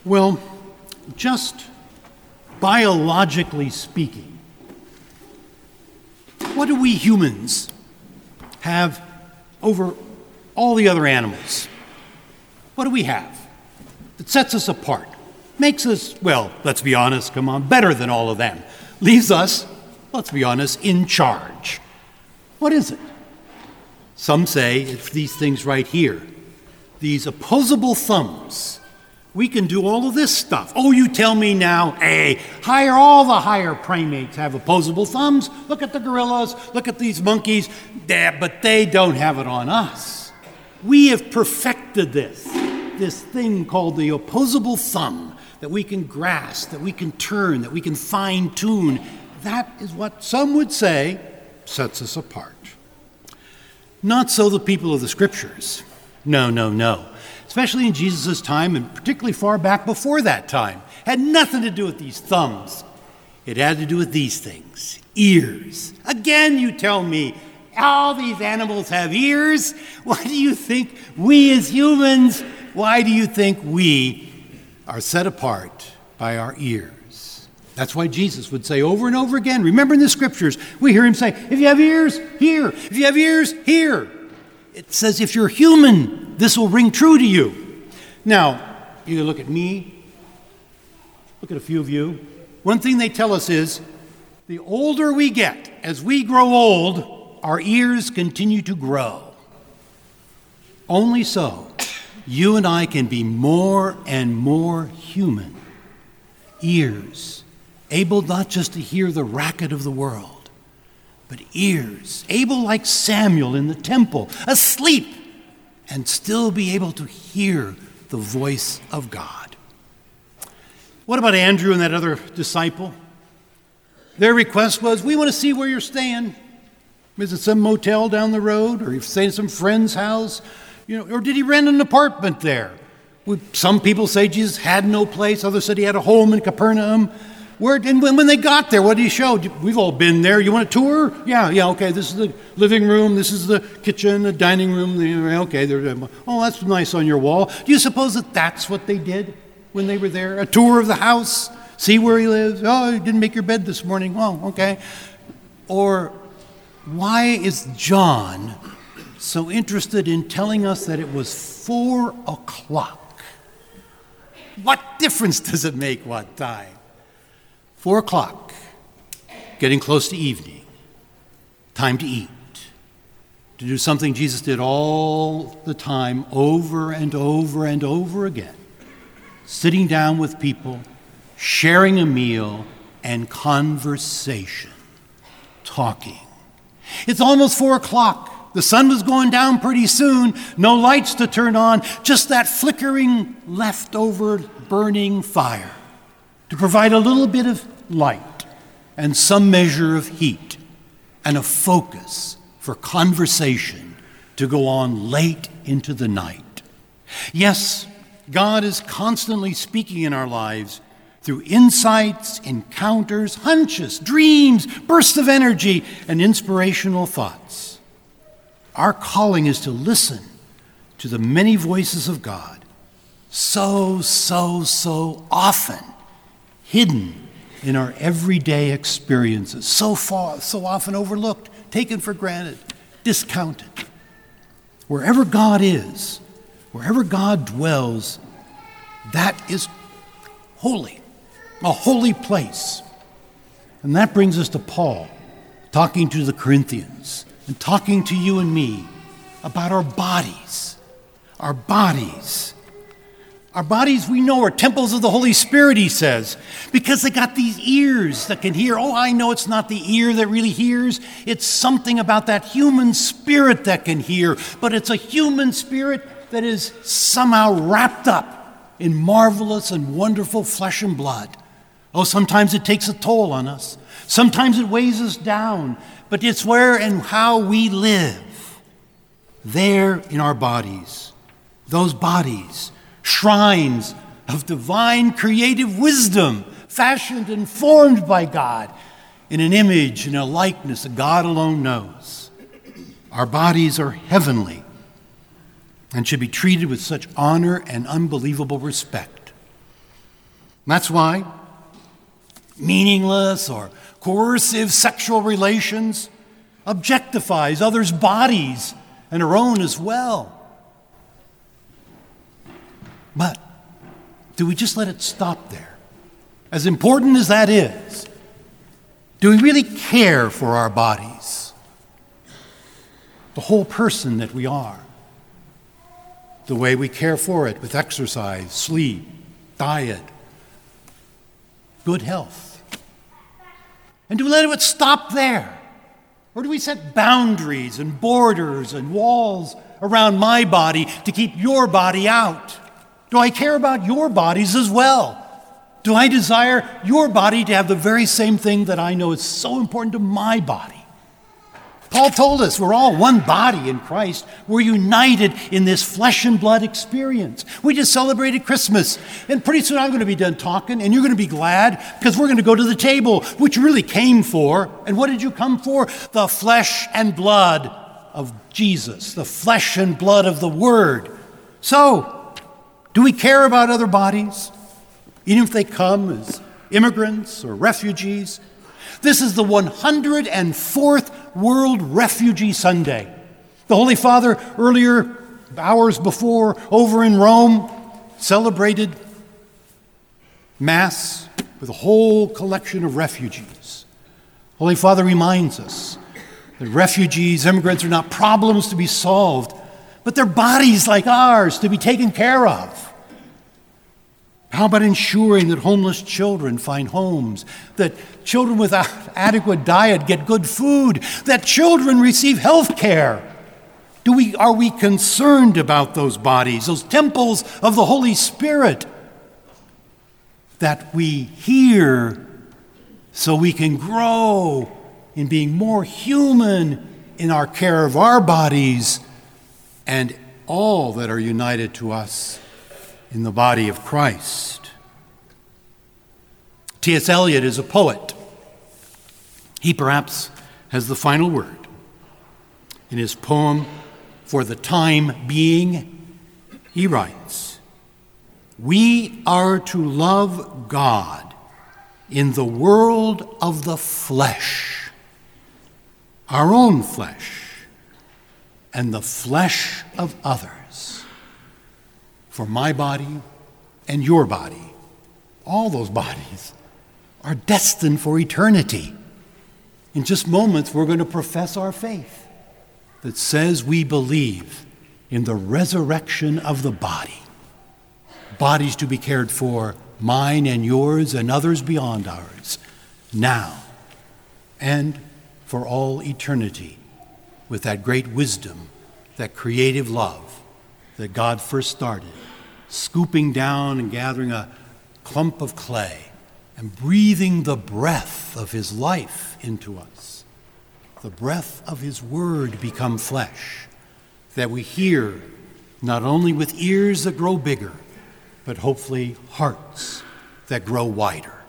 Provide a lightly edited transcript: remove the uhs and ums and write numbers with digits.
Well, just biologically speaking, what do we humans have over all the other animals? What do we have that sets us apart? Makes us, well, let's be honest, come on, better than all of them. Leaves us, let's be honest, in charge. What is it? Some say it's these things right here. These opposable thumbs. We can do all of this stuff. Oh, you tell me now, hey, all the higher primates have opposable thumbs. Look at the gorillas, look at these monkeys. Yeah, but they don't have it on us. We have perfected this thing called the opposable thumb that we can grasp, that we can turn, that we can fine-tune. That is what some would say sets us apart. Not so the people of the Scriptures. No. Especially in Jesus' time, and particularly far back before that time. Had nothing to do with these thumbs. It had to do with these things. Ears. Again, you tell me, all these animals have ears? Why do you think we as humans, why do you think we are set apart by our ears? That's why Jesus would say over and over again, remember in the Scriptures, we hear him say, if you have ears, hear. If you have ears, hear. It says if you're human, this will ring true to you. Now, you look at me, look at a few of you. One thing they tell us is, the older we get, as we grow old, our ears continue to grow. Only so, you and I can be more and more human. Ears, able not just to hear the racket of the world, but ears, able like Samuel in the temple, asleep, and still be able to hear the voice of God. What about Andrew and that other disciple? Their request was, we want to see where you're staying. Is it some motel down the road, or you're staying at some friend's house? Or did he rent an apartment there? Some people say Jesus had no place. Others said he had a home in Capernaum. And when they got there, what did he show? We've all been there. You want a tour? Yeah, okay. This is the living room. This is the kitchen, the dining room. Okay, that's nice on your wall. Do you suppose that that's what they did when they were there? A tour of the house? See where he lives? Oh, you didn't make your bed this morning. Oh, okay. Or why is John so interested in telling us that it was 4 o'clock? What difference does it make what time? 4 o'clock, getting close to evening, time to eat, to do something Jesus did all the time, over and over and over again, sitting down with people, sharing a meal, and conversation, talking. It's almost 4 o'clock. The sun was going down pretty soon, no lights to turn on, just that flickering, leftover, burning fire to provide a little bit of light and some measure of heat and a focus for conversation to go on late into the night. Yes, God is constantly speaking in our lives through insights, encounters, hunches, dreams, bursts of energy, and inspirational thoughts. Our calling is to listen to the many voices of God, so often hidden in our everyday experiences, so often overlooked, taken for granted, discounted. Wherever God is, wherever God dwells, that is holy, a holy place. And that brings us to Paul, talking to the Corinthians and talking to you and me about our bodies. Our bodies. Our bodies, we know, are temples of the Holy Spirit, he says, because they got these ears that can hear. Oh, I know it's not the ear that really hears. It's something about that human spirit that can hear, but it's a human spirit that is somehow wrapped up in marvelous and wonderful flesh and blood. Oh, sometimes it takes a toll on us. Sometimes it weighs us down, but it's where and how we live. There in our bodies, those bodies, shrines of divine creative wisdom, fashioned and formed by God in an image and a likeness that God alone knows. Our bodies are heavenly and should be treated with such honor and unbelievable respect. That's why meaningless or coercive sexual relations objectifies others' bodies and our own as well. But do we just let it stop there? As important as that is, do we really care for our bodies? The whole person that we are. The way we care for it with exercise, sleep, diet, good health. And do we let it stop there? Or do we set boundaries and borders and walls around my body to keep your body out? Do I care about your bodies as well? Do I desire your body to have the very same thing that I know is so important to my body? Paul told us we're all one body in Christ. We're united in this flesh and blood experience. We just celebrated Christmas, and pretty soon I'm going to be done talking, and you're going to be glad because we're going to go to the table, which you really came for. And what did you come for? The flesh and blood of Jesus, the flesh and blood of the Word. So, do we care about other bodies, even if they come as immigrants or refugees? This is the 104th World Refugee Sunday. The Holy Father, earlier, hours before, over in Rome, celebrated Mass with a whole collection of refugees. Holy Father reminds us that refugees, immigrants, are not problems to be solved, but they're bodies like ours to be taken care of. How about ensuring that homeless children find homes, that children without adequate diet get good food, that children receive health care? Are we concerned about those bodies, those temples of the Holy Spirit, that we hear so we can grow in being more human in our care of our bodies and all that are united to us in the body of Christ? T.S. Eliot is a poet. He perhaps has the final word. In his poem, For the Time Being, he writes, "We are to love God in the world of the flesh, our own flesh, and the flesh of others. For my body and your body, all those bodies, are destined for eternity. In just moments, we're going to profess our faith that says we believe in the resurrection of the body. Bodies to be cared for, mine and yours and others beyond ours, now and for all eternity, with that great wisdom, that creative love that God first started, scooping down and gathering a clump of clay and breathing the breath of his life into us, the breath of his word become flesh, that we hear not only with ears that grow bigger, but hopefully hearts that grow wider.